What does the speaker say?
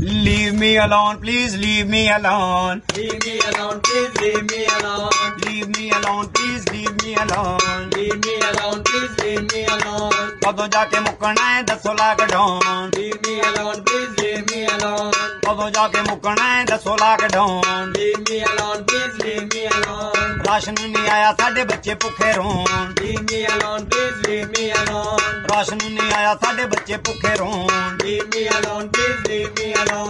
Leave me alone, please leave me alone. Leave me alone, please leave me alone. Leave me alone, please leave me alone. Leave me alone, please leave me alone. कदों जाके मुकना है 10 लाख ढोन. Leave me alone, please leave me alone. कदों जाके मुकना है 10 लाख ढोन. Leave me alone, please leave me alone. Ration नहीं आया साडे बच्चे भुखे रोन. Leave me alone, please leave me alone. Ration नहीं आया साडे बच्चे भुखे रोन. Leave me alone, please leave me alone.